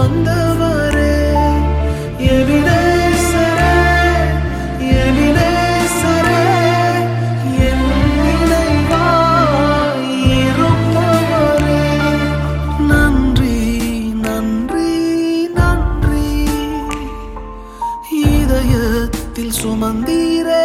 வந்தவரே எபினேசரே எபினேசரே என் நினைவாய் இருப்பவரே நன்றி நன்றி நன்றி இதயத்தில் சுமந்தீரே